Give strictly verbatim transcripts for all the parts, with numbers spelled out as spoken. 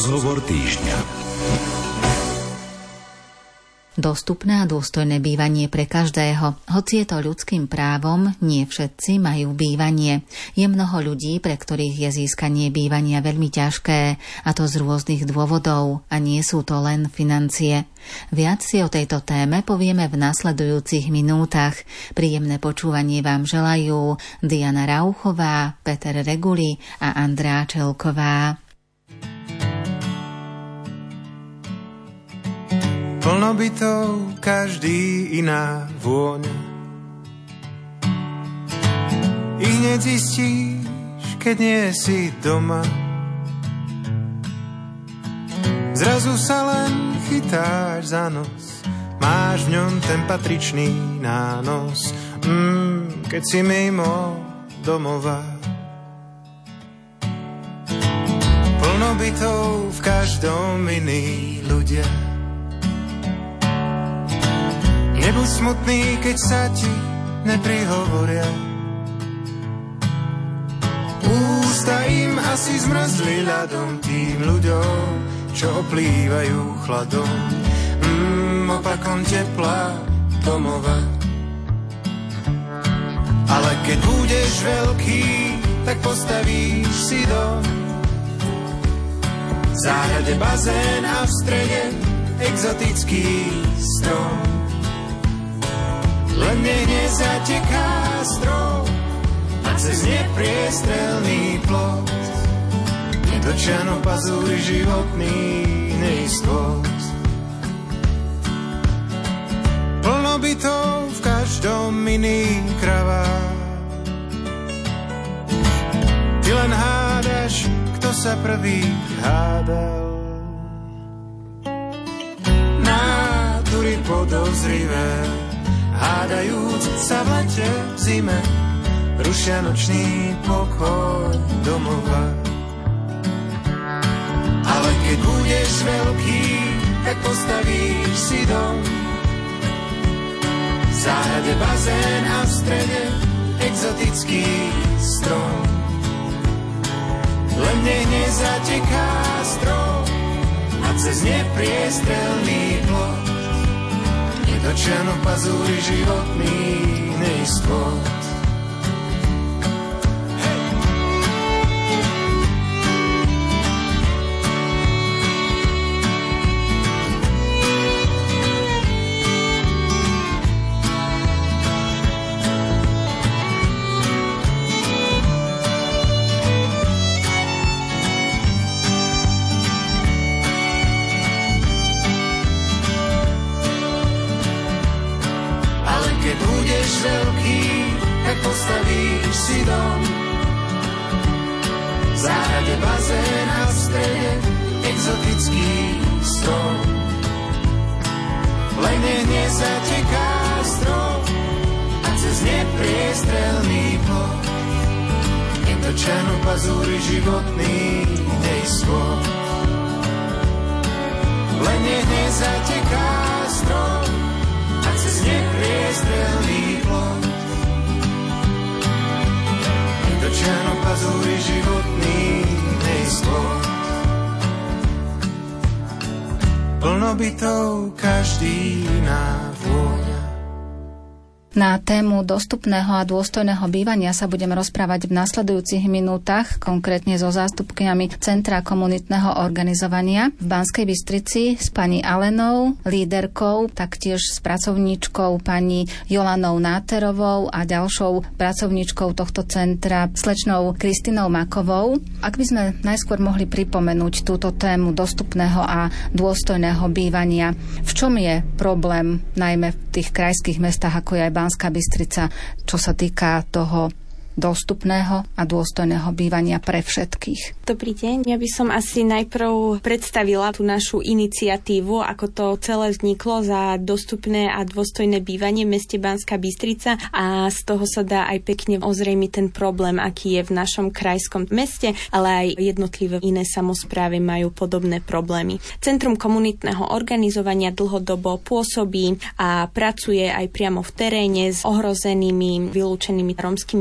Rozhovor týždňa. Dostupné a dôstojné bývanie pre každého. Hoci je to ľudským právom, nie všetci majú bývanie. Je mnoho ľudí, pre ktorých je získanie bývania veľmi ťažké, a to z rôznych dôvodov, a nie sú to len financie. Viac si o tejto téme povieme v nasledujúcich minútach. Príjemné počúvanie vám želajú Diana Rauchová, Peter Reguli a Andrea Čelková. Plno bytov, každý iná vôňa. I hneď zistíš, keď nie si doma. Zrazu sa len chytáš za nos, máš v ňom ten patričný nános. Mm, keď si mimo domova. Plno bytov, v každom iní ľudia. Nebuď smutný, keď sa ti neprihovoria. Ústa im asi zmrzli ľadom, tým ľuďom, čo oplývajú chladom. Mm, opakom tepla domova. Ale keď budeš veľký, tak postavíš si dom. V záhrade bazén a v strede exotický strom. Len nech zateká strop a cez nepriestrelný plot nedočiano pazúri životný neistot. Plno bytov, v každom iný kravá. Ty len hádaš, kto sa prvý hádal. Nátury podozrivé, hádajúc sa v lete, v zime, rušia nočný pokoj domova. Ale keď budeš veľký, tak postavíš si dom. V záhrade bazén a v strede exotický strom. Len nech nezateká strop a cez nepriestrelný plot dočiano pazúri životný neistot. Veľký, tak postavíš si dom. V záhrade bazén a v strede exotický strom. Len nech nezateká strop a cez nepriestrelný plot nedočiano pazúri životný neistot. Len nech nezateká strop a cez nepriestrelný plot nedočiano pazúri životný neistot. Plno bytov, každý iná vôňa. Na tému dostupného a dôstojného bývania sa budeme rozprávať v nasledujúcich minútach, konkrétne so zástupkyňami Centra komunitného organizovania v Banskej Bystrici s pani Alenou, líderkou, taktiež s pracovníčkou pani Jolanou Náterovou a ďalšou pracovníčkou tohto centra slečnou Kristinou Makovou. Ak by sme najskôr mohli pripomenúť túto tému dostupného a dôstojného bývania, v čom je problém najmä v tých krajských mestách, ako je aj Banská Bystrica, čo sa týka toho dostupného a dôstojného bývania pre všetkých. Dobrý deň. Ja by som asi najprv predstavila tú našu iniciatívu, ako to celé vzniklo za dostupné a dôstojné bývanie v meste Banská Bystrica, a z toho sa dá aj pekne ozrejmiť ten problém, aký je v našom krajskom meste, ale aj jednotlivé iné samosprávy majú podobné problémy. Centrum komunitného organizovania dlhodobo pôsobí a pracuje aj priamo v teréne s ohrozenými, vylúčenými rómskymi komunitami.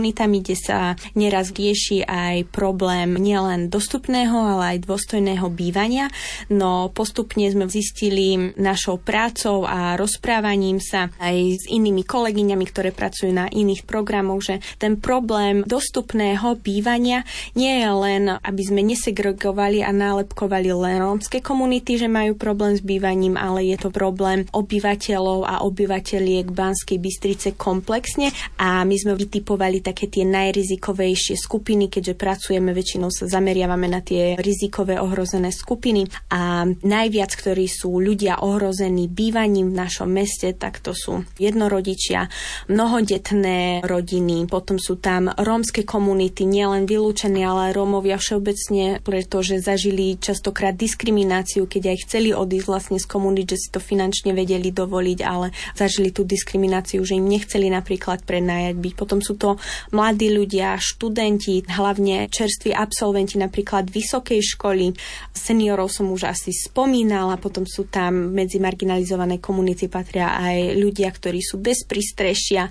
komunitami, kde sa neraz rieši aj problém nielen dostupného, ale aj dôstojného bývania. No postupne sme zistili našou prácou a rozprávaním sa aj s inými kolegyňami, ktoré pracujú na iných programoch, že ten problém dostupného bývania nie je len, aby sme nesegregovali a nálepkovali len rómske komunity, že majú problém s bývaním, ale je to problém obyvateľov a obyvateľiek Banskej Bystrice komplexne a my sme vytipovali také tie najrizikovejšie skupiny, keďže pracujeme, väčšinou sa zameriavame na tie rizikové ohrozené skupiny a najviac, ktorí sú ľudia ohrození bývaním v našom meste, tak to sú jednorodičia, mnohodetné rodiny, potom sú tam rómske komunity, nielen vylúčení, ale Rómovia všeobecne, pretože zažili častokrát diskrimináciu, keď aj chceli odísť vlastne z komunít, že si to finančne vedeli dovoliť, ale zažili tú diskrimináciu, že im nechceli napríklad prenajať byť. Potom sú to mladí ľudia, študenti, hlavne čerství absolventi napríklad vysokej školy. Seniorov som už asi spomínala, potom sú tam medzi marginalizované komunity patria aj ľudia, ktorí sú bez prístrešia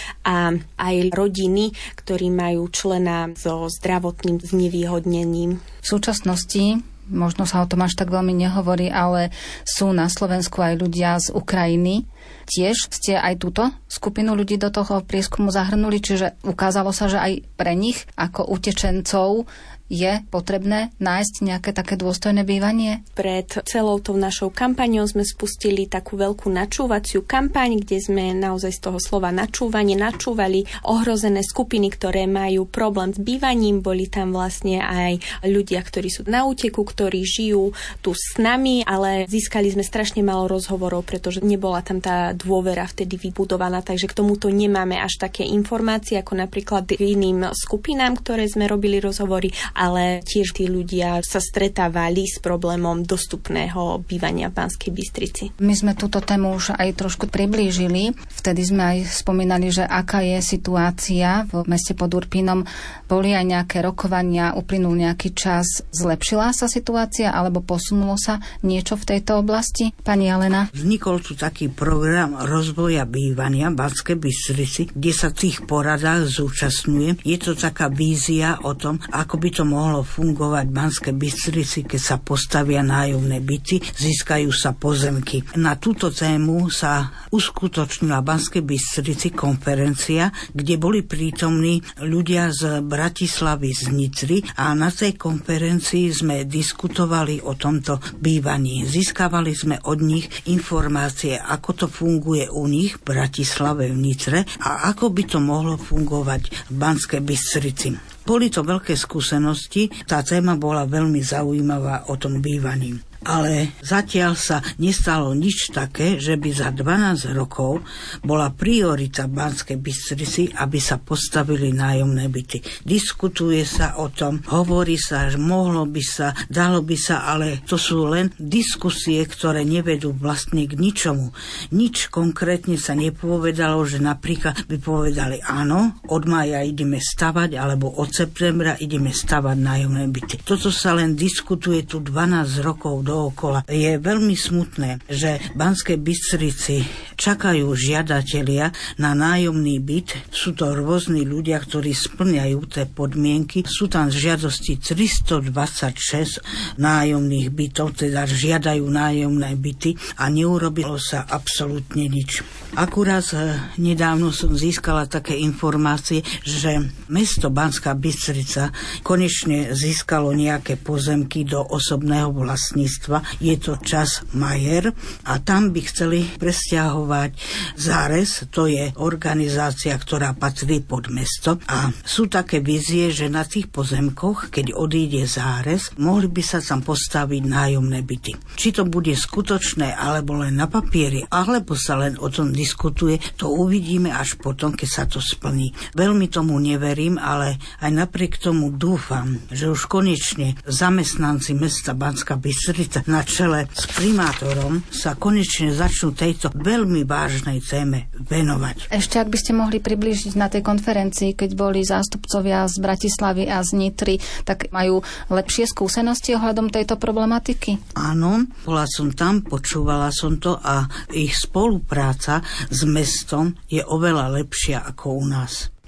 a aj rodiny, ktorí majú člena so zdravotným znevýhodnením. V súčasnosti možno sa o tom až tak veľmi nehovorí, ale sú na Slovensku aj ľudia z Ukrajiny. Tiež ste aj túto skupinu ľudí do toho prieskumu zahrnuli, čiže ukázalo sa, že aj pre nich ako utečencov je potrebné nájsť nejaké také dôstojné bývanie? Pred celou tou našou kampaňou sme spustili takú veľkú načúvaciu kampaň, kde sme naozaj z toho slova načúvanie načúvali ohrozené skupiny, ktoré majú problém s bývaním. Boli tam vlastne aj ľudia, ktorí sú na úteku, ktorí žijú tu s nami, ale získali sme strašne málo rozhovorov, pretože nebola tam tá dôvera vtedy vybudovaná, takže k tomuto nemáme až také informácie, ako napríklad iným skupinám, ktoré sme robili rozhovory, ale tiež tí ľudia sa stretávali s problémom dostupného bývania v Banskej Bystrici. My sme túto tému už aj trošku priblížili. Vtedy sme aj spomínali, že aká je situácia v meste pod Urpínom. Boli aj nejaké rokovania, uplynul nejaký čas. Zlepšila sa situácia alebo posunulo sa niečo v tejto oblasti? Pani Alena? Vznikol tu taký program rozvoja bývania v Banskej Bystrici, kde sa v tých poradách zúčastňujem. Je to taká vízia o tom, ako by to mohlo fungovať v Banskej Bystrici, keď sa postavia nájomné byty, získajú sa pozemky. Na túto tému sa uskutočnila v Banskej Bystrici konferencia, kde boli prítomní ľudia z Bratislavy, z Nitry a na tej konferencii sme diskutovali o tomto bývaní. Získavali sme od nich informácie, ako to funguje u nich v Bratislave, v Nitre a ako by to mohlo fungovať v Banskej Bystrici. Boli to veľké skúsenosti, tá téma bola veľmi zaujímavá o tom bývaní. Ale zatiaľ sa nestalo nič také, že by za dvanásť rokov bola priorita v Banskej Bystrici, aby sa postavili nájomné byty. Diskutuje sa o tom, hovorí sa, že mohlo by sa, dalo by sa, ale to sú len diskusie, ktoré nevedú vlastne k ničomu. Nič konkrétne sa nepovedalo, že napríklad by povedali áno, od mája ideme stavať, alebo od septembra ideme stavať nájomné byty. Toto sa len diskutuje tu dvanásť rokov dookola. Je veľmi smutné, že v Banskej Bystrici čakajú žiadatelia na nájomný byt. Sú to rôzni ľudia, ktorí spĺňajú tie podmienky. Sú tam žiadosti tristodvadsaťšesť nájomných bytov, teda žiadajú nájomné byty a neurobilo sa absolútne nič. Akurát nedávno som získala také informácie, že mesto Banská Bystrica konečne získalo nejaké pozemky do osobného vlastníctva. Je to Čas Majer a tam by chceli presťahovať Zárez, to je organizácia, ktorá patrí pod mesto a sú také vízie, že na tých pozemkoch, keď odíde Zárez, mohli by sa tam postaviť nájomné byty. Či to bude skutočné, alebo len na papieri, alebo sa len o tom diskutuje, to uvidíme až potom, keď sa to splní. Veľmi tomu neverím, ale aj napriek tomu dúfam, že už konečne zamestnanci mesta Banská Bystrica na čele s primátorom sa konečne začnú tejto veľmi vážnej téme venovať. Ešte ak by ste mohli priblížiť na tej konferencii, keď boli zástupcovia z Bratislavy a z Nitry, tak majú lepšie skúsenosti ohľadom tejto problematiky? Áno, bola som tam, počúvala som to a ich spolupráca s mestom je oveľa lepšia ako u nás.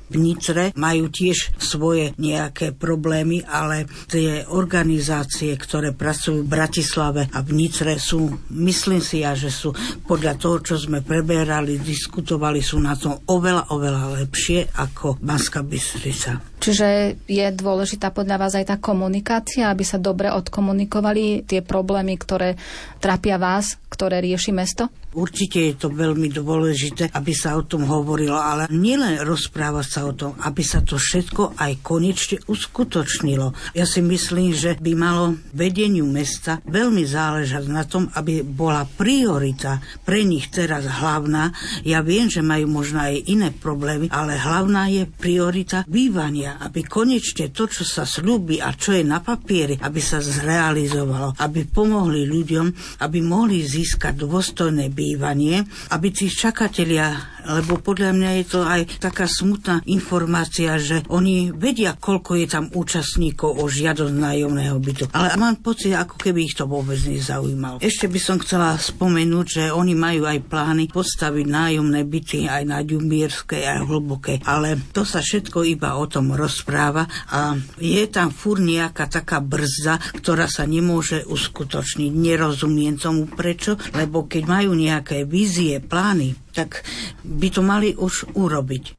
v Nitre majú tiež svoje nejaké problémy, ale tie organizácie, ktoré pracujú v Bratislave a v Nitre sú, myslím si ja, že sú podľa toho, čo sme preberali, diskutovali, sú na tom oveľa, oveľa lepšie ako Banská Bystrica. Čiže je dôležitá podľa vás aj tá komunikácia, aby sa dobre odkomunikovali tie problémy, ktoré trápia vás, ktoré rieši mesto? Určite je to veľmi dôležité, aby sa o tom hovorilo, ale nielen rozprávať sa o tom, aby sa to všetko aj konečne uskutočnilo. Ja si myslím, že by malo vedeniu mesta veľmi záležať na tom, aby bola priorita pre nich teraz hlavná. Ja viem, že majú možno aj iné problémy, ale hlavná je priorita bývania, aby konečne to, čo sa sľúbi a čo je na papieri, aby sa zrealizovalo, aby pomohli ľuďom, aby mohli získať dôstojné bývanie, aby tí čakatelia, lebo podľa mňa je to aj taká smutná informácia, že oni vedia, koľko je tam účastníkov o žiadosť nájomného bytu. Ale mám pocit, ako keby ich to vôbec nezaujímalo. Ešte by som chcela spomenúť, že oni majú aj plány postaviť nájomné byty aj na Ďumbierskej, aj Hlbokej, ale to sa všetko iba o tom rozpráva a je tam furt nejaká taká brzda, ktorá sa nemôže uskutočniť. Nerozumiem tomu prečo, lebo keď majú nejaké vízie, plány, tak by to mali už urobiť.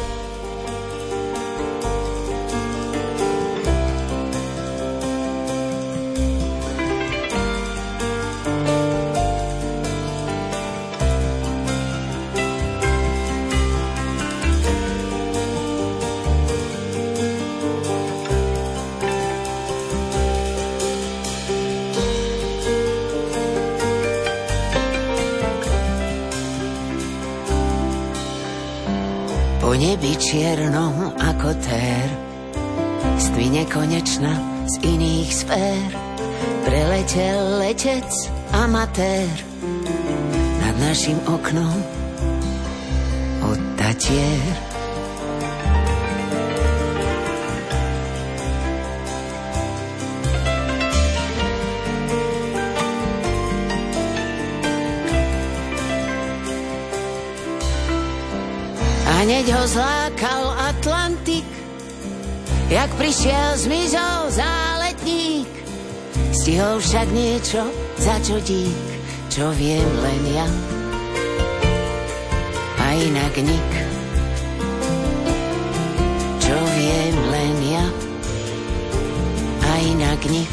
Po nebi čiernom ako tér stvine konečna z iných sfér. Preletel letec amatér nad našim oknom od Tatier. Hneď ho zlákal Atlantik, jak prišiel, zmizol záletník. Stihol však niečo, za čo dík, čo viem len ja a inak nik. Čo viem len ja a inak nik.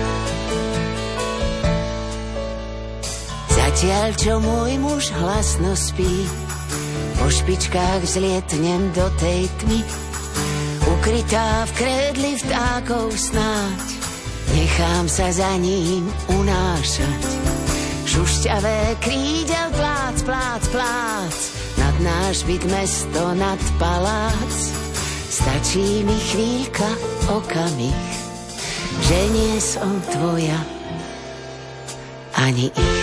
Zatiaľ, čo môj muž hlasno spí, po špičkách vzlietnem do tej tmy, ukrytá v krédli vtákov snáď, nechám sa za ním unášať. Šušťavé krídel plác, plác, plác, nad náš byt mesto, nad palác. Stačí mi chvíľka, okamih, že nie som tvoja, ani ich.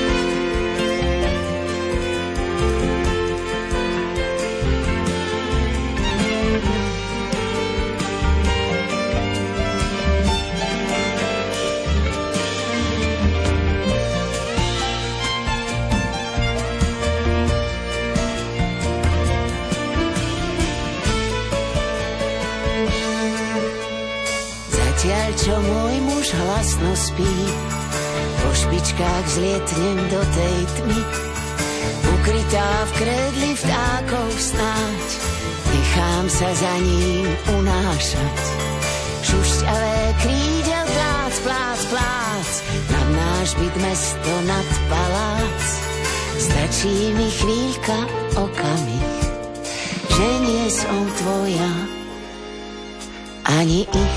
Čo môj muž hlasno spí, po špičkách zlietnem do tej tmy, ukrytá v krédli vtákov snáď, nechám sa za ním unášať. Šušťavé krídel plác, plác, plác, nad náš byt mesto, nad palác. Stačí mi chvíľka, okamih, že nie som tvoja, ani ich.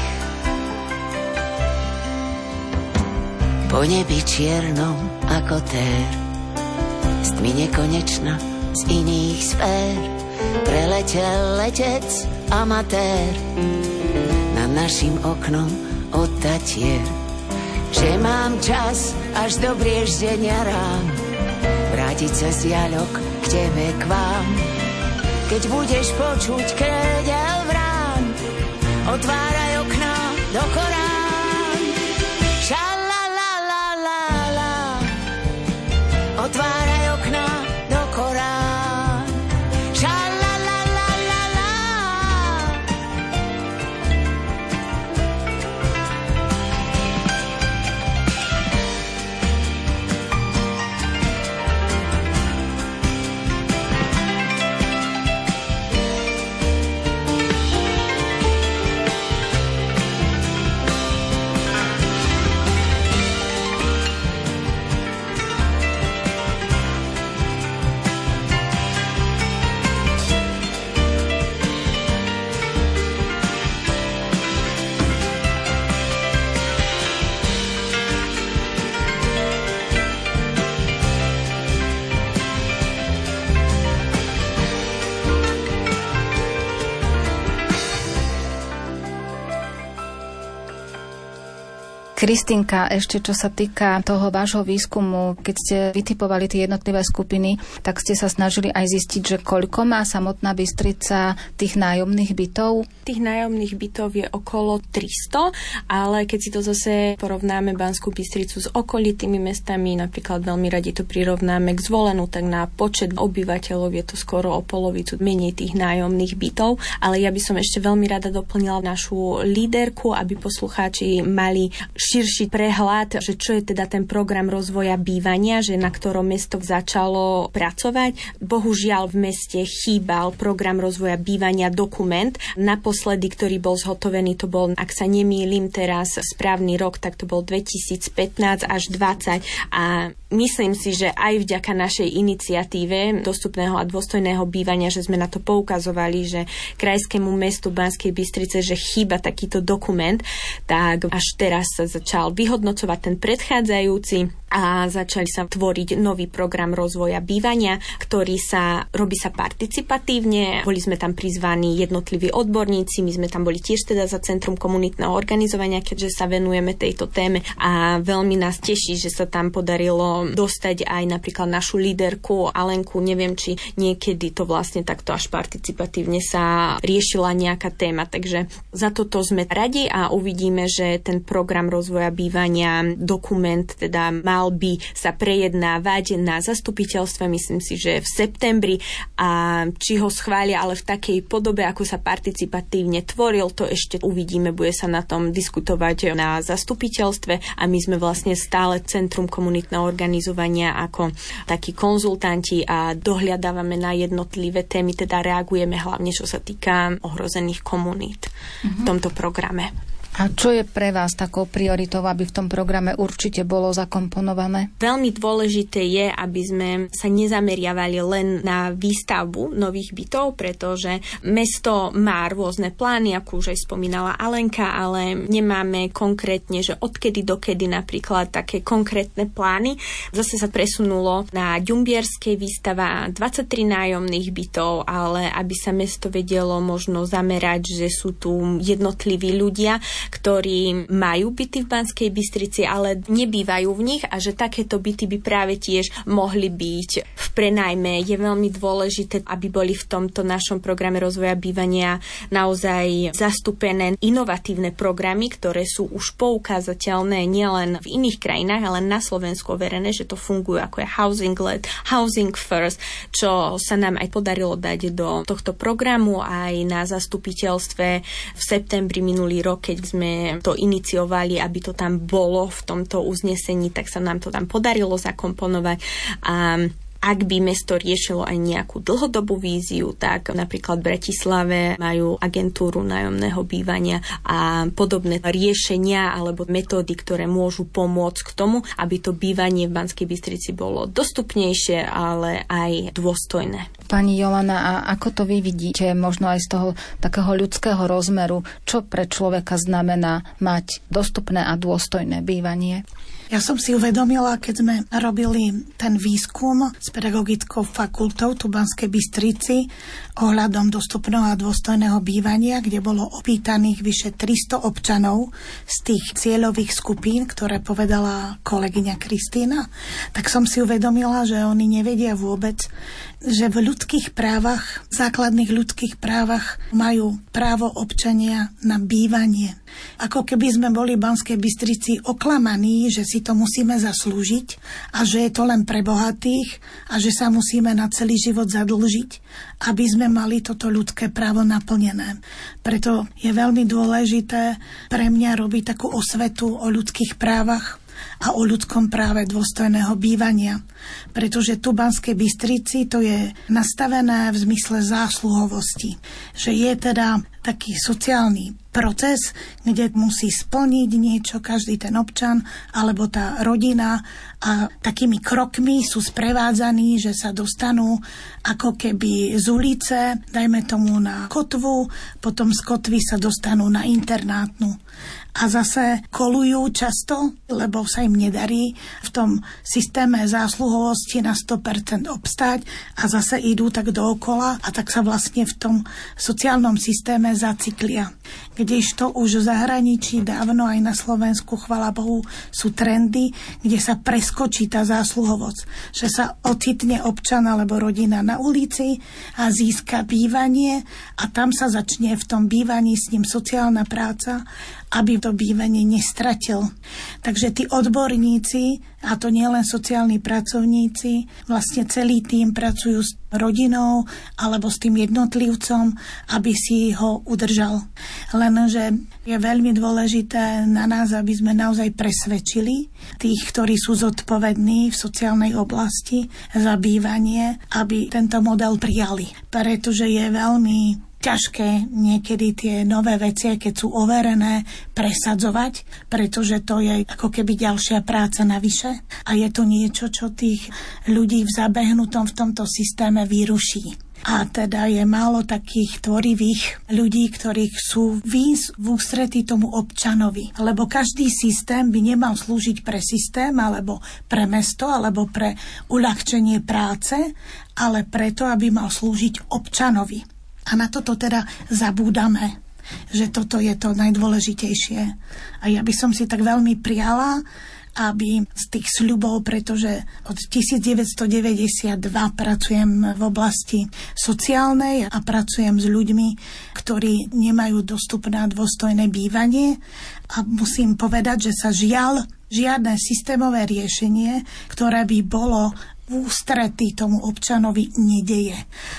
Po nebi čiernom ako tér, z tmy nekonečna z iných sfér, preletel letec amatér nad našim oknom od Tatier. Že mám čas až do brieždenia rán, vrátiť sa z diaľok k tebe, k vám. Keď budeš počuť krédel vrán, otváraj okná do Korán. Otváraj okná do Korán. Šalalalala, Kristinka, ešte čo sa týka toho vášho výskumu, keď ste vytipovali tie jednotlivé skupiny, tak ste sa snažili aj zistiť, že koľko má samotná Bystrica tých nájomných bytov? Tých nájomných bytov je okolo tristo, ale keď si to zase porovnáme Banskú Bystricu s okolitými mestami, napríklad veľmi radi to prirovnáme k Zvolenu, tak na počet obyvateľov je to skoro o polovicu menej tých nájomných bytov. Ale ja by som ešte veľmi rada doplnila našu líderku, aby poslucháči mali širší prehľad, že čo je teda ten program rozvoja bývania, že na ktorom mesto začalo pracovať. Bohužiaľ v meste chýbal program rozvoja bývania dokument. Naposledy, ktorý bol zhotovený, to bol, ak sa nemýlim teraz správny rok, tak to bol dvetisícpätnásť až dvadsať a myslím si, že aj vďaka našej iniciatíve dostupného a dôstojného bývania, že sme na to poukazovali, že krajskému mestu Banskej Bystrice, že chýba takýto dokument, tak až teraz sa začal vyhodnocovať ten predchádzajúci a začali sa tvoriť nový program rozvoja bývania, ktorý sa robí sa participatívne. Boli sme tam prizvaní jednotliví odborníci, my sme tam boli tiež teda za Centrum komunitného organizovania, keďže sa venujeme tejto téme a veľmi nás teší, že sa tam podarilo dostať aj napríklad našu líderku Alenku. Neviem, či niekedy to vlastne takto až participatívne sa riešila nejaká téma, takže za toto sme radi a uvidíme, že ten program rozvoja bývania, dokument teda mal by sa prejednávať na zastupiteľstve, myslím si, že v septembri a či ho schvália, ale v takej podobe, ako sa participatívne tvoril, to ešte uvidíme, bude sa na tom diskutovať na zastupiteľstve a my sme vlastne stále Centrum komunitného organizovania ako takí konzultanti a dohľadávame na jednotlivé témy, teda reagujeme hlavne, čo sa týka ohrozených komunít mm-hmm. v tomto programe. A čo je pre vás takou prioritou, aby v tom programe určite bolo zakomponované? Veľmi dôležité je, aby sme sa nezameriavali len na výstavbu nových bytov, pretože mesto má rôzne plány, ako už aj spomínala Alenka, ale nemáme konkrétne, že odkedy dokedy napríklad také konkrétne plány. Zase sa presunulo na Ďumbierskej výstava dvadsaťtri nájomných bytov, ale aby sa mesto vedelo možno zamerať, že sú tu jednotliví ľudia, ktorí majú byty v Banskej Bystrici, ale nebývajú v nich a že takéto byty by práve tiež mohli byť v prenajme. Je veľmi dôležité, aby boli v tomto našom programe rozvoja bývania naozaj zastúpené inovatívne programy, ktoré sú už poukázateľné nielen v iných krajinách, ale na Slovensku overené, že to funguje ako je Housing Led, Housing First, čo sa nám aj podarilo dať do tohto programu aj na zastupiteľstve v septembri minulý rok, keď sme to iniciovali, aby to tam bolo v tomto uznesení, tak sa nám to tam podarilo zakomponovať a ak by mesto riešilo aj nejakú dlhodobú víziu, tak napríklad v Bratislave majú agentúru nájomného bývania a podobné riešenia alebo metódy, ktoré môžu pomôcť k tomu, aby to bývanie v Banskej Bystrici bolo dostupnejšie, ale aj dôstojné. Pani Jolana, a ako to vy vidíte, možno aj z toho takého ľudského rozmeru, čo pre človeka znamená mať dostupné a dôstojné bývanie? Ja som si uvedomila, keď sme robili ten výskum s pedagogickou fakultou tu v Banskej Bystrici ohľadom dostupného a dôstojného bývania, kde bolo opýtaných vyše tristo občanov z tých cieľových skupín, ktoré povedala kolegyňa Kristína, tak som si uvedomila, že oni nevedia vôbec, že v ľudských právach, základných ľudských právach majú právo občania na bývanie. Ako keby sme boli v Banskej Bystrici oklamaní, že si to musíme zaslúžiť a že je to len pre bohatých a že sa musíme na celý život zadlžiť, aby sme mali toto ľudské právo naplnené. Preto je veľmi dôležité pre mňa robiť takú osvetu o ľudských právach a o ľudskom práve dôstojného bývania. Pretože tu v Banskej Bystrici to je nastavené v zmysle zásluhovosti. Že je teda taký sociálny proces, kde musí splniť niečo každý ten občan alebo tá rodina a takými krokmi sú sprevádzaní, že sa dostanú ako keby z ulice, dajme tomu na kotvu, potom z kotvy sa dostanú na internátnu. a zase kolujú často, lebo sa im nedarí v tom systéme zásluhovosti na sto percent obstáť a zase idú tak dookola a tak sa vlastne v tom sociálnom systéme zacyklia. Kdežto už v zahraničí dávno aj na Slovensku, chvála Bohu, sú trendy, kde sa preskočí tá zásluhovosť, že sa ocitne občan alebo rodina na ulici a získa bývanie a tam sa začne v tom bývaní s ním sociálna práca, aby to bývanie nestratil. Takže tí odborníci, a to nie len sociálni pracovníci, vlastne celý tým pracujú s rodinou alebo s tým jednotlivcom, aby si ho udržal. Lenže je veľmi dôležité na nás, aby sme naozaj presvedčili tých, ktorí sú zodpovední v sociálnej oblasti za bývanie, aby tento model prijali. Pretože je veľmi ťažké niekedy tie nové veci, keď sú overené, presadzovať, pretože to je ako keby ďalšia práca navyše a je to niečo, čo tých ľudí v zabehnutom v tomto systéme vyruší. A teda je málo takých tvorivých ľudí, ktorí chcú výjsť v ústretí tomu občanovi. Lebo každý systém by nemal slúžiť pre systém, alebo pre mesto, alebo pre uľahčenie práce, ale preto, aby mal slúžiť občanovi. A na toto teda zabúdame, že toto je to najdôležitejšie. A ja by som si tak veľmi priala, aby z tých sľubov, pretože od devätnásťstodeväťdesiatdva pracujem v oblasti sociálnej a pracujem s ľuďmi, ktorí nemajú dostupné a dôstojné bývanie a musím povedať, že sa žiaľ žiadne systémové riešenie, ktoré by bolo v ústretí tomu občanovi, nedeje.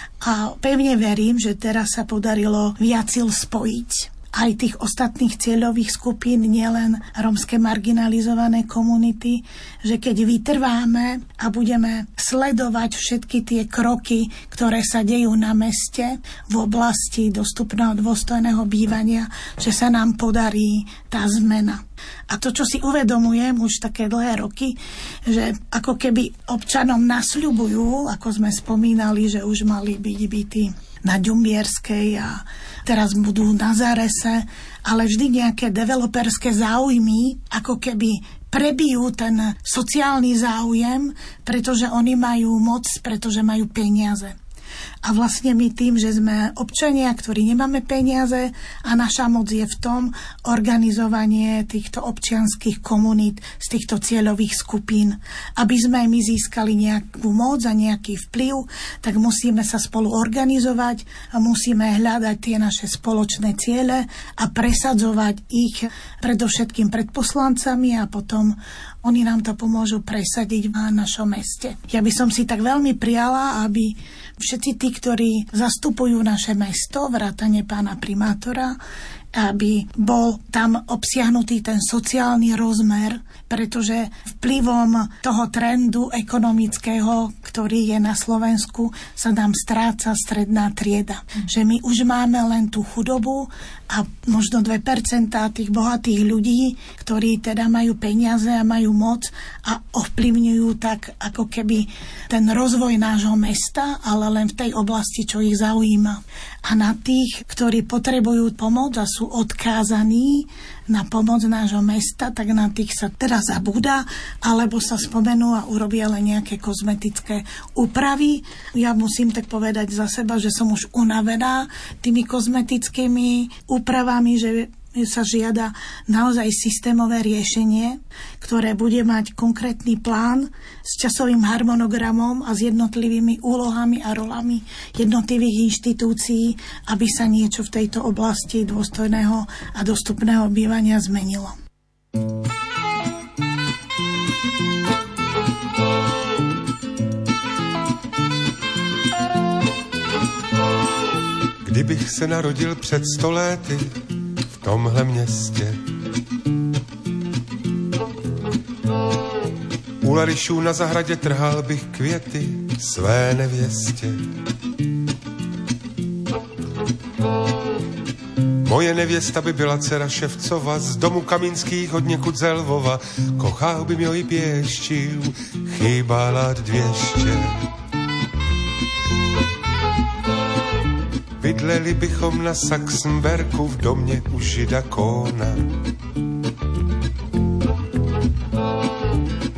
A pevne verím, že teraz sa podarilo viacil spojiť aj tých ostatných cieľových skupín, nielen rómske marginalizované komunity, že keď vytrváme a budeme sledovať všetky tie kroky, ktoré sa dejú na meste v oblasti dostupného dôstojného bývania, že sa nám podarí tá zmena. A to, čo si uvedomujem už také dlhé roky, že ako keby občanom nasľubujú, ako sme spomínali, že už mali byť byty na Ďumbierskej a teraz budú na Zárese, ale vždy nejaké developerské záujmy ako keby prebijú ten sociálny záujem, pretože oni majú moc, pretože majú peniaze. A vlastne my tým, že sme občania, ktorí nemáme peniaze a naša moc je v tom organizovanie týchto občianskych komunít z týchto cieľových skupín. Aby sme my získali nejakú moc a nejaký vplyv, tak musíme sa spolu organizovať a musíme hľadať tie naše spoločné ciele a presadzovať ich predovšetkým pred poslancami a potom oni nám to pomôžu presadiť v našom meste. Ja by som si tak veľmi priala, aby všetci tí, ktorí zastupujú naše mesto, vrátane pána primátora, aby bol tam obsiahnutý ten sociálny rozmer, pretože vplyvom toho trendu ekonomického, ktorý je na Slovensku, sa nám stráca stredná trieda. Že my už máme len tú chudobu a možno dve percentá tých bohatých ľudí, ktorí teda majú peniaze a majú moc a ovplyvňujú tak ako keby ten rozvoj nášho mesta, ale len v tej oblasti, čo ich zaujíma. A na tých, ktorí potrebujú pomoc a sú odkázaní na pomoc nášho mesta, tak na tých sa teraz zabúda, alebo sa spomenú a urobia len nejaké kozmetické úpravy. Ja musím tak povedať za seba, že som už unavená tými kozmetickými úpravami, že sa žiada naozaj systémové riešenie, ktoré bude mať konkrétny plán s časovým harmonogramom a s jednotlivými úlohami a rolami jednotlivých inštitúcií, aby sa niečo v tejto oblasti dôstojného a dostupného bývania zmenilo. Kdybych se narodil před sto léty v tomhle městě, u larišů na zahradě trhal bych květy své nevěstě. Moje nevěsta by byla dcera Ševcova, z domu Kamínských od někud ze Lvova, kochal by mě i pěščiu, chýbala dvěště. Bydleli bychom na Saxenberku v domě u žida Kóna.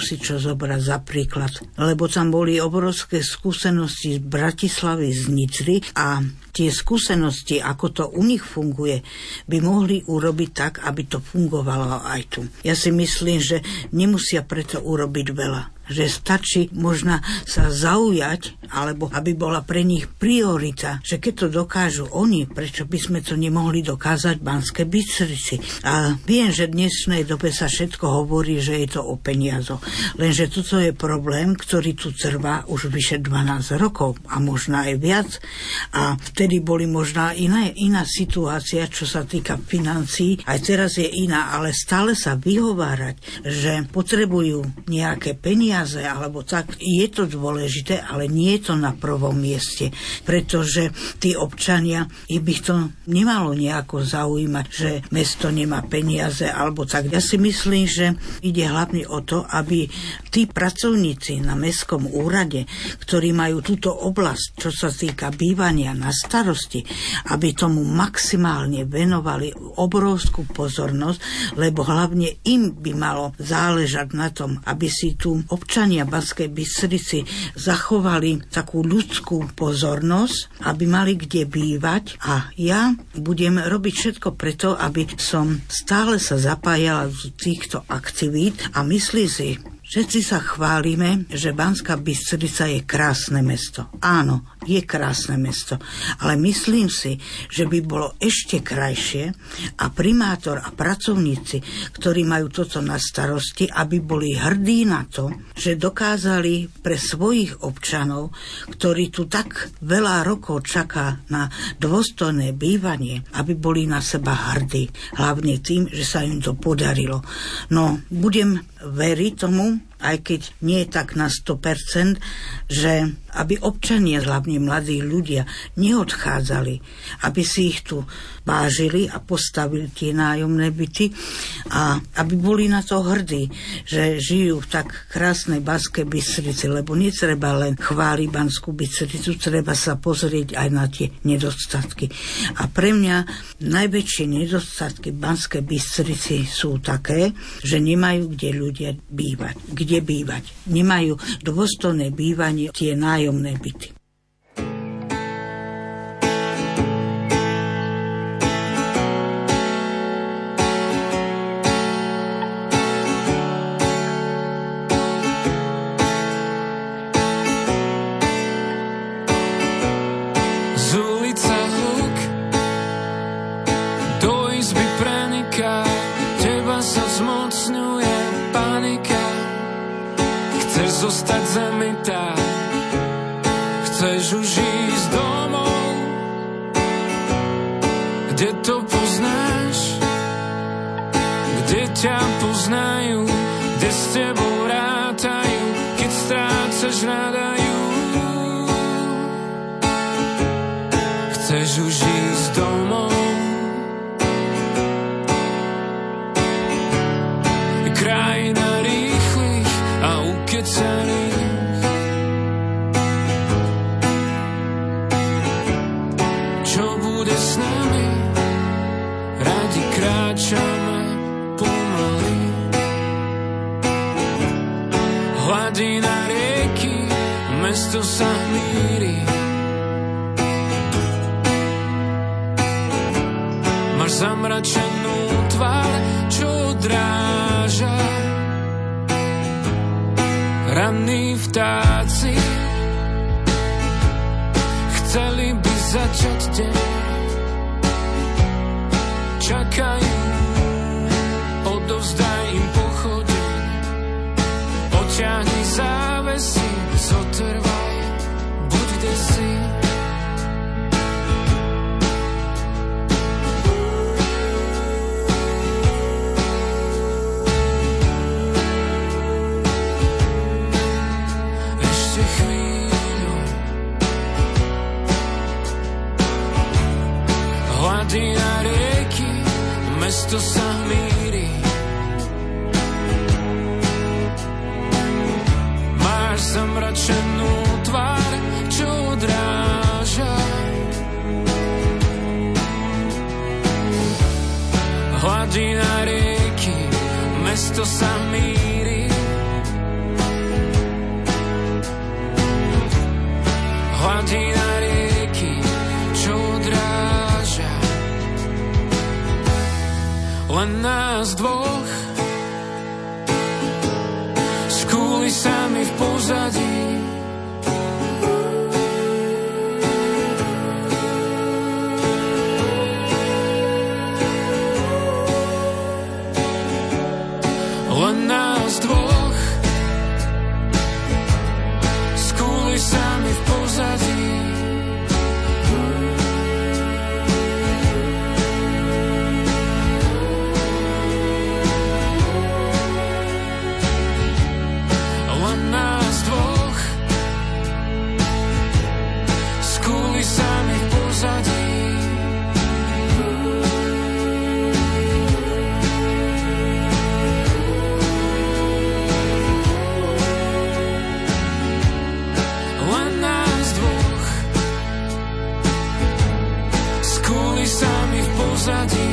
si čo zobrať za príklad, lebo tam boli obrovské skúsenosti z Bratislavy, z Nitry a tie skúsenosti, ako to u nich funguje, by mohli urobiť tak, aby to fungovalo aj tu. Ja si myslím, že nemusia preto urobiť veľa. Že stačí možno sa zaujať, alebo aby bola pre nich priorita, že keď to dokážu oni, prečo by sme to nemohli dokázať v Banskej Bystrici. A viem, že v dnešnej dobe sa všetko hovorí, že je to o peniazoch. Lenže toto je problém, ktorý tu trvá už vyše dvanásť rokov a možno aj viac. A vtedy boli možná iná, iná situácia, čo sa týka financií. Aj teraz je iná, ale stále sa vyhovárať, že potrebujú nejaké peniaze, alebo tak, je to dôležité, ale nie je to na prvom mieste, pretože tí občania, ich by to nemalo nejako zaujímať, že mesto nemá peniaze, alebo tak. Ja si myslím, že ide hlavne o to, aby tí pracovníci na mestskom úrade, ktorí majú túto oblasť, čo sa týka bývania na starosti, aby tomu maximálne venovali obrovskú pozornosť, lebo hlavne im by malo záležať na tom, aby si tu občania Banskej Bystrici zachovali takú ľudskú pozornosť, aby mali kde bývať a ja budem robiť všetko preto, aby som stále sa zapájala z týchto aktivít a myslí si, všetci sa chválime, že Banská Bystrica je krásne mesto. Áno, je krásne mesto, ale myslím si, že by bolo ešte krajšie a primátor a pracovníci, ktorí majú toto na starosti, aby boli hrdí na to, že dokázali pre svojich občanov, ktorí tu tak veľa rokov čaká na dôstojné bývanie, aby boli na seba hrdí. Hlavne tým, že sa im to podarilo. No, budem veriť tomu, aj keď nie je tak na sto percent, že aby občania, hlavne mladí ľudia, neodchádzali, aby si ich tu vážili a postavili tie nájomné byty a aby boli na to hrdí, že žijú v tak krásnej Banskej Bystrici, lebo netreba len chváliť Banskú Bystricu, treba sa pozrieť aj na tie nedostatky. A pre mňa najväčšie nedostatky Banskej Bystrici sú také, že nemajú kde ľudia bývať. Kde bývať. Nemajú dôstojné bývanie, tie nájomné byty. Zostať zametá, chceš už ísť domov, kde to poznáš, kde ťa poznajú, kde s tebou rátajú, keď strácaš rádajú. Chceš už ísť domov, krajina rýchlych a ukecaných. Čo bude s nami? Radi kráčame pomaly. Hladina rieky, mesto sa hmíri. Máš zamračenú tvár, čo odráža. Ranní vtáci chceli by začať deň, čakajú, odovzdaj im pochodeň, oťahni závesy, zotrvaj, buď kde si. Hladina rieky, mesto sa hmíri. Máš zamračenú tvár, čo odráža. Hladina rieky, mesto sa hmíri. hladina rieky, čo odráža len nás dvoch. S kulisami v pozadí len nás dvoch, s kulisami v pozadí. Len nás dvoch, s kulisami v pozadí. Sami v pozadí.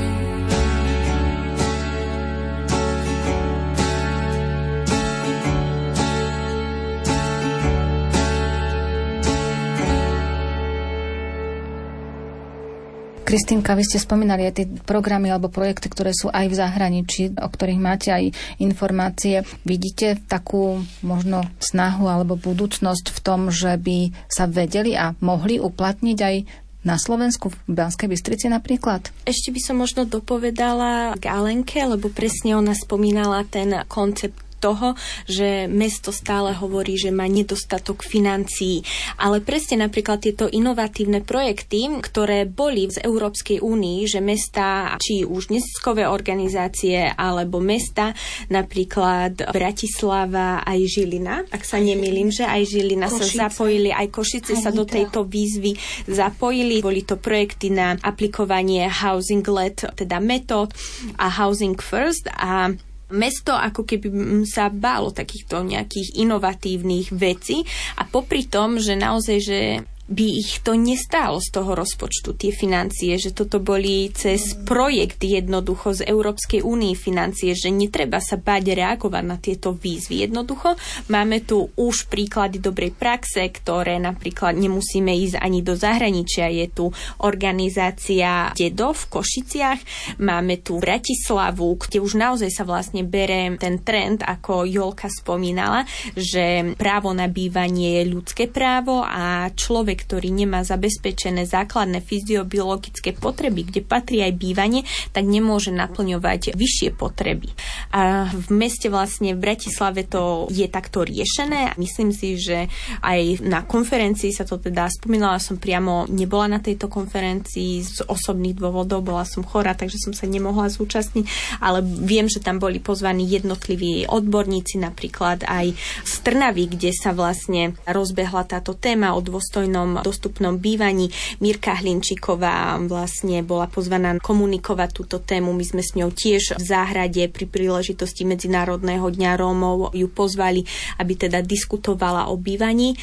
Kristínka, vy ste spomínali aj tie programy alebo projekty, ktoré sú aj v zahraničí, o ktorých máte aj informácie. Vidíte takú možno snahu alebo budúcnosť v tom, že by sa vedeli a mohli uplatniť aj na Slovensku, v Banskej Bystrici napríklad? Ešte by som možno dopovedala k Alenke, lebo presne ona spomínala ten koncept toho, že mesto stále hovorí, že má nedostatok financií. Ale presne napríklad tieto inovatívne projekty, ktoré boli z Európskej únii, že mesta, či už neziskové organizácie, alebo mesta, napríklad Bratislava aj Žilina, ak sa nemýlim, že aj Žilina Košice. sa zapojili, aj Košice aj sa do tejto výzvy zapojili. Boli to projekty na aplikovanie housing-led, teda metód a housing first, a mesto ako keby sa bálo takýchto nejakých inovatívnych vecí a popri tom, že naozaj, že by ich to nestálo z toho rozpočtu, tie financie, že toto boli cez projekt jednoducho z Európskej únie financie, že netreba sa báť reagovať na tieto výzvy. Jednoducho máme tu už príklady dobrej praxe, ktoré napríklad nemusíme ísť ani do zahraničia. Je tu organizácia Dedo v Košiciach, máme tu Bratislavu, kde už naozaj sa vlastne bere ten trend, ako Jolka spomínala, že právo na bývanie je ľudské právo a človek, ktorý nemá zabezpečené základné fyziobiologické potreby, kde patrí aj bývanie, tak nemôže naplňovať vyššie potreby. A v meste vlastne v Bratislave to je takto riešené. Myslím si, že aj na konferencii sa to teda spomínala, som priamo nebola na tejto konferencii z osobných dôvodov, bola som chorá, takže som sa nemohla zúčastniť, ale viem, že tam boli pozvaní jednotliví odborníci, napríklad aj z Trnavy, kde sa vlastne rozbehla táto téma o dôstojnom dostupnom bývaní. Mirka Hlinčíková vlastne bola pozvaná komunikovať túto tému. My sme s ňou tiež v záhrade pri príležitosti Medzinárodného dňa Rómov ju pozvali, aby teda diskutovala o bývaní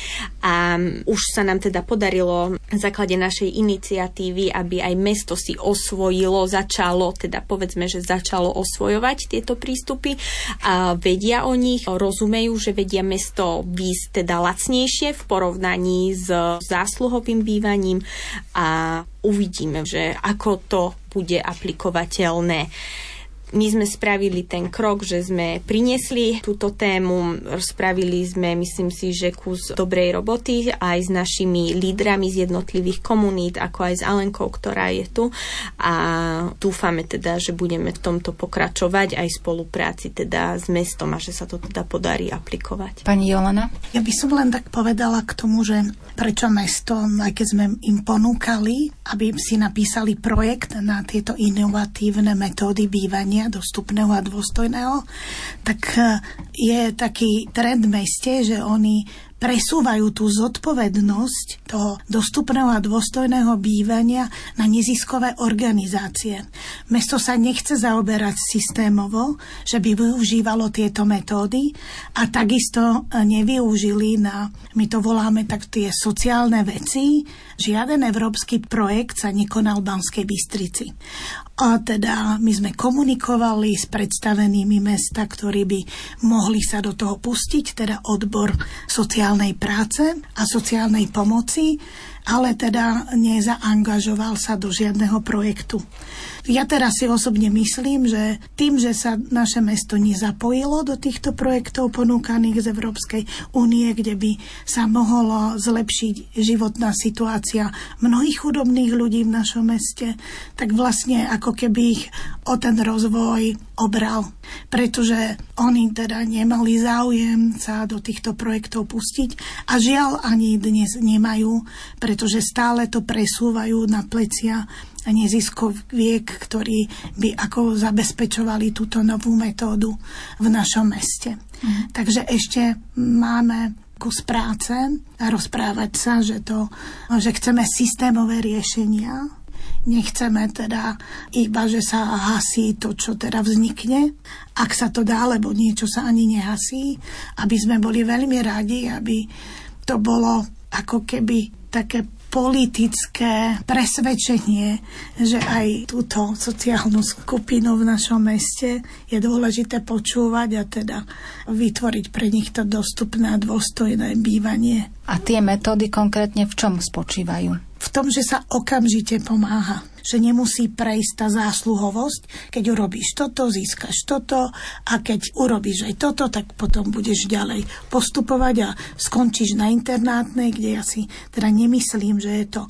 a už sa nám teda podarilo na základe našej iniciatívy, aby aj mesto si osvojilo, začalo, teda povedzme, že začalo osvojovať tieto prístupy a vedia o nich, rozumejú, že vedia mesto výjsť teda lacnejšie v porovnaní s zásluhovým bývaním a uvidíme, že ako to bude aplikovateľné. My sme spravili ten krok, že sme priniesli túto tému, spravili sme, myslím si, že kus dobrej roboty aj s našimi lídrami z jednotlivých komunít, ako aj s Alenkou, ktorá je tu a dúfame teda, že budeme v tomto pokračovať aj v spolupráci teda s mestom a že sa to teda podarí aplikovať. Pani Jolana? Ja by som len tak povedala k tomu, že prečo mesto, aj keď sme im ponúkali, aby si napísali projekt na tieto inovatívne metódy bývania dostupného a dôstojného, tak je taký trend v meste, že oni presúvajú tú zodpovednosť toho dostupného a dôstojného bývania na neziskové organizácie. Mesto sa nechce zaoberať systémovo, že by využívalo tieto metódy a takisto nevyužili na, my to voláme tak tie sociálne veci, žiaden európsky projekt sa nekonal v Banskej Bystrici. A teda my sme komunikovali s predstavenými mesta, ktorí by mohli sa do toho pustiť, teda odbor sociálnych sociálnej práce a sociálnej pomoci, ale teda nezaangažoval sa do žiadneho projektu. Ja teraz si osobne myslím, že tým, že sa naše mesto nezapojilo do týchto projektov ponúkaných z Európskej únie, kde by sa mohlo zlepšiť životná situácia mnohých chudobných ľudí v našom meste, tak vlastne ako keby ich o ten rozvoj obral. Pretože oni teda nemali záujem sa do týchto projektov pustiť a žiaľ ani dnes nemajú, pretože stále to presúvajú na plecia neziskoviek, ktorí by ako zabezpečovali túto novú metódu v našom meste. Mm. Takže ešte máme kus práce a rozprávať sa, že, to, že chceme systémové riešenia. Nechceme teda iba, že sa hasí to, čo teda vznikne. Ak sa to dá, lebo niečo sa ani nehasí, aby sme boli veľmi radi, aby to bolo ako keby také politické presvedčenie, že aj túto sociálnu skupinu v našom meste je dôležité počúvať a teda vytvoriť pre nich to dostupné a dôstojné bývanie. A tie metódy konkrétne v čom spočívajú? V tom, že sa okamžite pomáha. Že nemusí prejsť tá zásluhovosť. Keď urobíš toto, získaš toto a keď urobíš aj toto, tak potom budeš ďalej postupovať a skončíš na internátnej, kde ja si teda nemyslím, že je to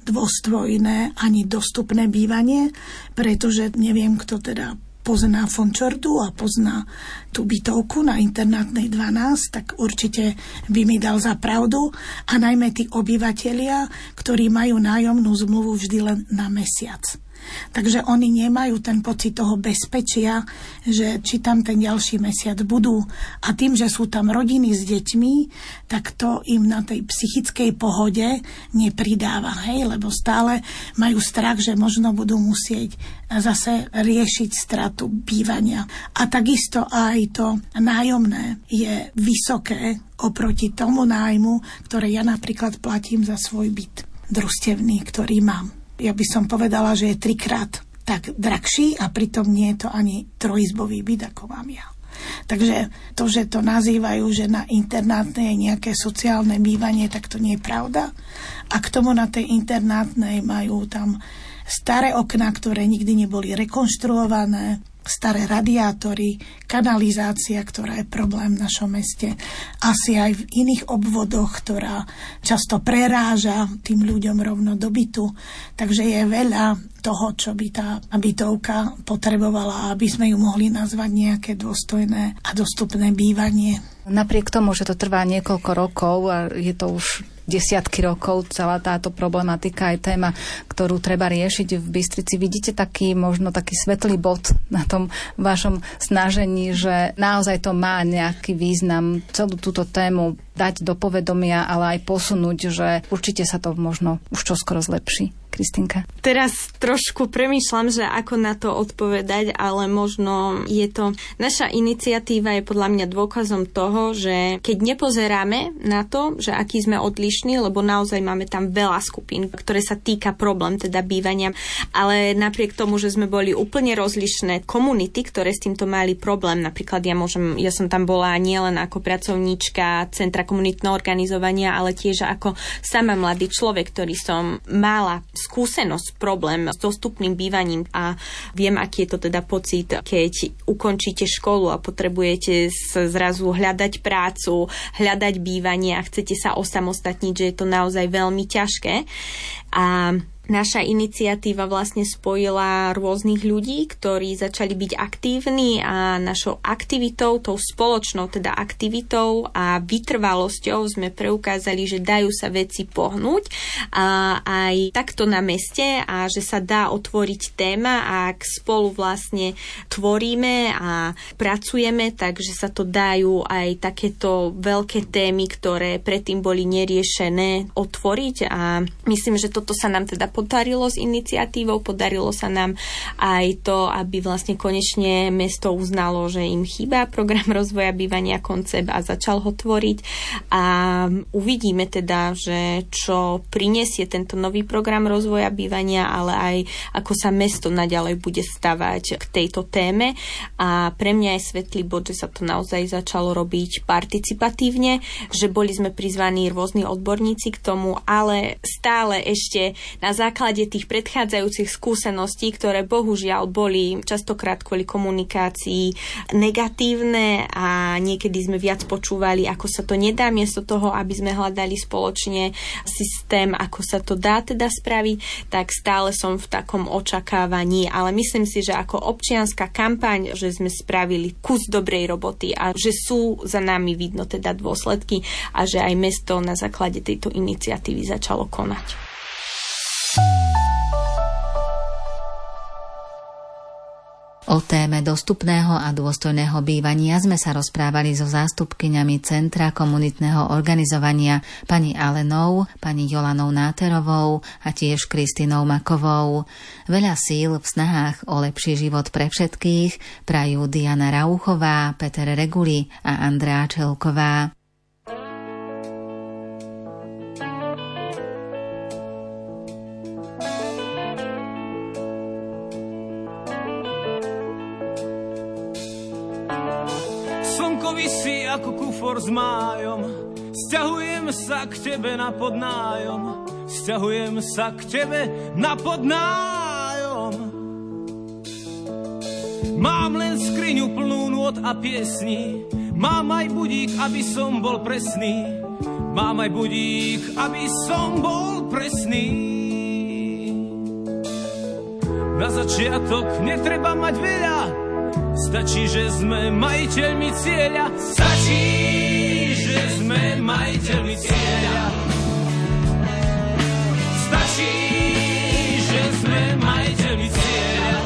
dôstojné ani dostupné bývanie, pretože neviem, kto teda pozná Fončordu a pozná tú bytovku na internátnej dvanásť, tak určite by mi dal za pravdu. A najmä tí obyvatelia, ktorí majú nájomnú zmluvu vždy len na mesiac. Takže oni nemajú ten pocit toho bezpečia, že či tam ten ďalší mesiac budú. A tým, že sú tam rodiny s deťmi, tak to im na tej psychickej pohode nepridáva. Hej? Lebo stále majú strach, že možno budú musieť zase riešiť stratu bývania. A takisto aj to nájomné je vysoké oproti tomu nájmu, ktoré ja napríklad platím za svoj byt družstevný, ktorý mám. Ja by som povedala, že je trikrát tak drahší a pritom nie je to ani trojizbový byt, ako mám ja. Takže to, že to nazývajú, že na internátnej je nejaké sociálne bývanie, tak to nie je pravda. A k tomu na tej internátnej majú tam staré okná, ktoré nikdy neboli rekonštruované, staré radiátory, kanalizácia, ktorá je problém v našom meste. Asi aj v iných obvodoch, ktorá často preráža tým ľuďom rovno do bytu. Takže je veľa toho, čo by tá bytovka potrebovala, aby sme ju mohli nazvať nejaké dôstojné a dostupné bývanie. Napriek tomu, že to trvá niekoľko rokov a je to už desiatky rokov celá táto problematika aj téma, ktorú treba riešiť v Bystrici. Vidíte taký možno taký svetlý bod na tom vašom snažení, že naozaj to má nejaký význam celú túto tému dať do povedomia, ale aj posunúť, že určite sa to možno už čoskoro zlepší. Kristinka? Teraz trošku premýšľam, že ako na to odpovedať, ale možno je to... Naša iniciatíva je podľa mňa dôkazom toho, že keď nepozeráme na to, že aký sme odlišní, lebo naozaj máme tam veľa skupín, ktoré sa týka problém, teda bývania, ale napriek tomu, že sme boli úplne rozlišné komunity, ktoré s týmto mali problém, napríklad ja môžem, ja som tam bola nielen ako pracovníčka Centra komunitného organizovania, ale tiež ako sama mladý človek, ktorý som mala skúsenosť, problém s dostupným bývaním a viem, aký je to teda pocit, keď ukončíte školu a potrebujete zrazu hľadať prácu, hľadať bývanie a chcete sa osamostatniť, že je to naozaj veľmi ťažké. A naša iniciatíva vlastne spojila rôznych ľudí, ktorí začali byť aktívni a našou aktivitou, tou spoločnou teda aktivitou a vytrvalosťou sme preukázali, že dajú sa veci pohnúť a aj takto na meste a že sa dá otvoriť téma a ak spolu vlastne tvoríme a pracujeme, takže sa to dajú aj takéto veľké témy, ktoré predtým boli neriešené, otvoriť a myslím, že toto sa nám teda podarilo s iniciatívou, podarilo sa nám aj to, aby vlastne konečne mesto uznalo, že im chýba program rozvoja bývania, koncept a začal ho tvoriť. A uvidíme teda, že čo prinesie tento nový program rozvoja bývania, ale aj ako sa mesto naďalej bude stavať k tejto téme. A pre mňa je svetlý bod, že sa to naozaj začalo robiť participatívne, že boli sme prizvaní rôzni odborníci k tomu, ale stále ešte na základe tých predchádzajúcich skúseností, ktoré bohužiaľ boli častokrát kvôli komunikácii negatívne a niekedy sme viac počúvali, ako sa to nedá, miesto toho, aby sme hľadali spoločne systém, ako sa to dá teda spraviť, tak stále som v takom očakávaní, ale myslím si, že ako občianska kampaň, že sme spravili kus dobrej roboty a že sú za nami vidno teda dôsledky a že aj mesto na základe tejto iniciatívy začalo konať. O téme dostupného a dôstojného bývania sme sa rozprávali so zástupkyňami Centra komunitného organizovania pani Alenou, pani Jolanou Náterovou a tiež Kristinou Makovou. Veľa síl v snahách o lepší život pre všetkých prajú Diana Rauchová, Peter Reguli a Andrea Čelková. Visí ako kufor s májom, sťahujem sa k tebe na podnájom, sťahujem sa k tebe na podnájom. Mám len skriňu plnú nôt a piesní, mám aj budík, aby som bol presný, mám aj budík, aby som bol presný. Na začiatok netreba mať veľa, stačí, že sme majiteľmi cieľa. Stačí, že sme majiteľmi cieľa. Stačí, že sme majiteľmi cieľa.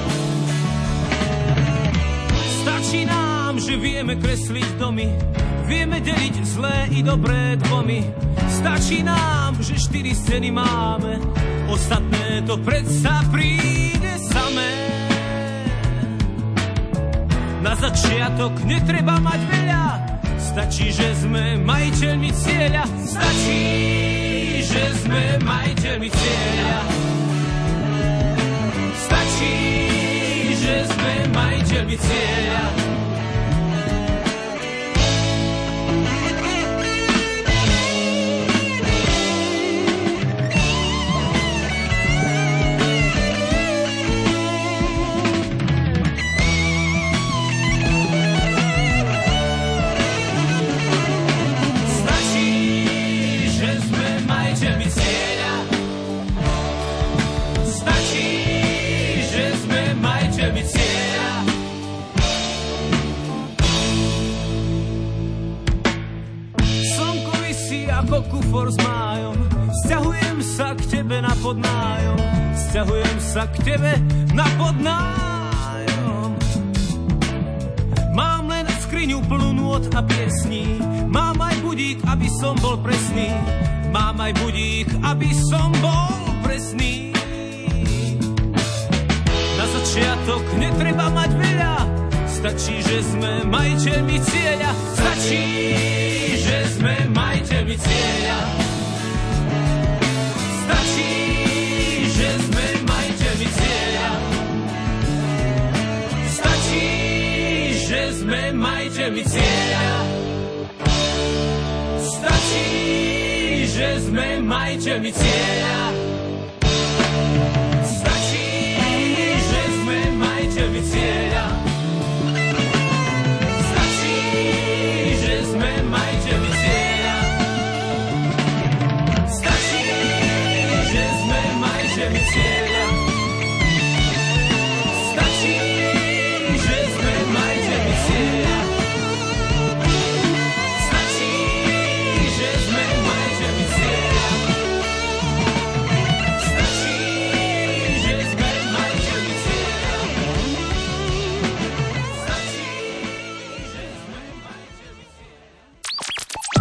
Stačí nám, že vieme kresliť domy, vieme deliť zlé i dobré dvomy. Stačí nám, že štyri scény máme, ostatné to predsa príde samé. Na začiatok netreba mať veľa, stačí, že sme majiteľmi cieľa. Stačí, že sme majiteľmi cieľa. Stačí, že sme majiteľmi cieľa. Ako kufor s májom, sťahujem sa k tebe na podnájom, sťahujem sa k tebe na podnájom. Mám len skriňu plnú nôt a piesní, mám aj budík, aby som bol presný, mám aj budík, aby som bol presný. Na začiatok netreba mať veľa, stačí, že sme majiteľmi cieľa. Stačí, že sme majiteľmi cieľa. Stačí, že sme majiteľmi cieľa. Stačí, že sme majiteľmi cieľa. Stačí, že sme majiteľmi cieľa.